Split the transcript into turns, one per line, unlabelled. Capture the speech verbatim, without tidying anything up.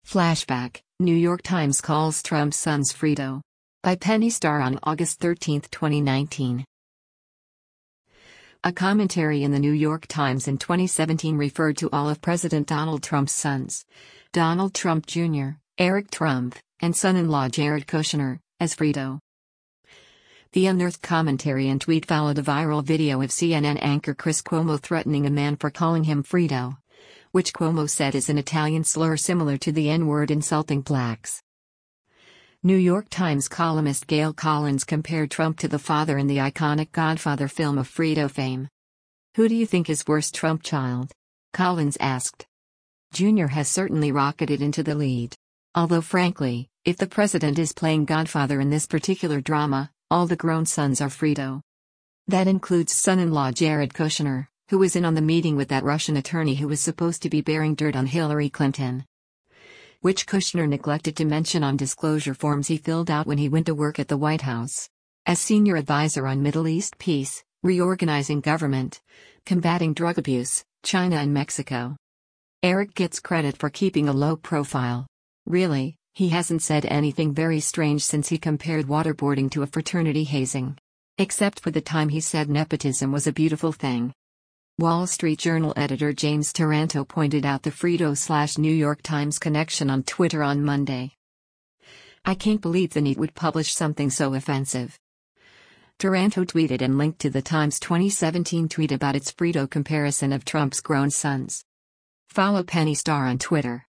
Flashback, New York Times calls Trump's sons Frito. By Penny Starr on August thirteenth, twenty nineteen. A commentary in the New York Times in twenty seventeen referred to all of President Donald Trump's sons, Donald Trump Junior, Eric Trump, and son-in-law Jared Kushner, as Frito. The unearthed commentary and tweet followed a viral video of C N N anchor Chris Cuomo threatening a man for calling him Frito, which Cuomo said is an Italian slur similar to the N-word insulting blacks. New York Times columnist Gail Collins compared Trump to the father in the iconic Godfather film of Frito fame. "Who do you think is worse, Trump child?" Collins asked. Junior has certainly rocketed into the lead. Although frankly, if the president is playing Godfather in this particular drama, all the grown sons are Frito. That includes son-in-law Jared Kushner, who was in on the meeting with that Russian attorney who was supposed to be bearing dirt on Hillary Clinton, which Kushner neglected to mention on disclosure forms he filled out when he went to work at the White House as senior advisor on Middle East peace, reorganizing government, combating drug abuse, China and Mexico. Eric gets credit for keeping a low profile. Really, he hasn't said anything very strange since he compared waterboarding to a fraternity hazing. Except for the time he said nepotism was a beautiful thing. Wall Street Journal editor James Taranto pointed out the Frito-slash-New York Times connection on Twitter on Monday. "I can't believe the N E T would publish something so offensive." Taranto tweeted and linked to the Times twenty seventeen tweet about its Frito comparison of Trump's grown sons. Follow Penny Starr on Twitter.